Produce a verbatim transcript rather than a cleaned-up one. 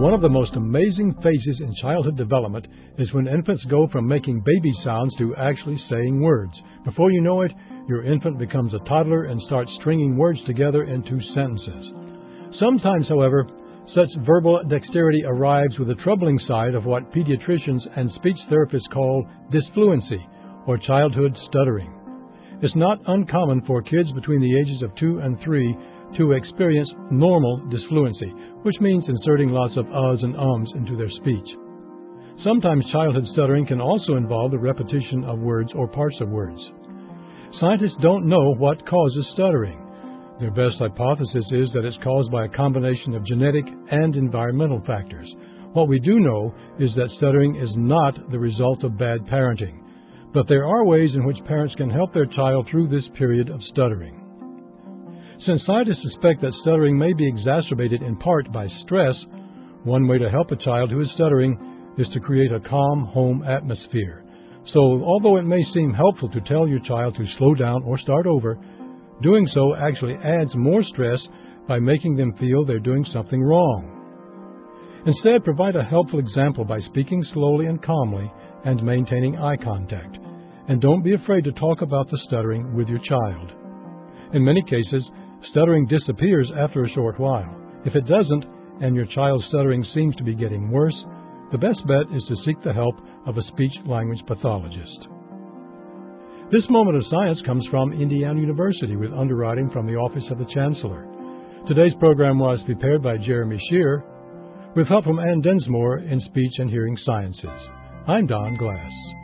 One of the most amazing phases in childhood development is when infants go from making baby sounds to actually saying words. Before you know it, your infant becomes a toddler and starts stringing words together into sentences. Sometimes, however, such verbal dexterity arrives with a troubling side of what pediatricians and speech therapists call disfluency, or childhood stuttering. It's not uncommon for kids between the ages of two and three to experience normal disfluency, which means inserting lots of uhs and ums into their speech. Sometimes childhood stuttering can also involve the repetition of words or parts of words. Scientists don't know what causes stuttering. Their best hypothesis is that it's caused by a combination of genetic and environmental factors. What we do know is that stuttering is not the result of bad parenting, but there are ways in which parents can help their child through this period of stuttering. Since scientists suspect that stuttering may be exacerbated in part by stress, one way to help a child who is stuttering is to create a calm home atmosphere. So, although it may seem helpful to tell your child to slow down or start over, doing so actually adds more stress by making them feel they're doing something wrong. Instead, provide a helpful example by speaking slowly and calmly and maintaining eye contact. And don't be afraid to talk about the stuttering with your child. In many cases, stuttering disappears after a short while. If it doesn't, and your child's stuttering seems to be getting worse, the best bet is to seek the help of a speech-language pathologist. This moment of science comes from Indiana University with underwriting from the Office of the Chancellor. Today's program was prepared by Jeremy Shear with help from Ann Densmore in Speech and Hearing Sciences. I'm Don Glass.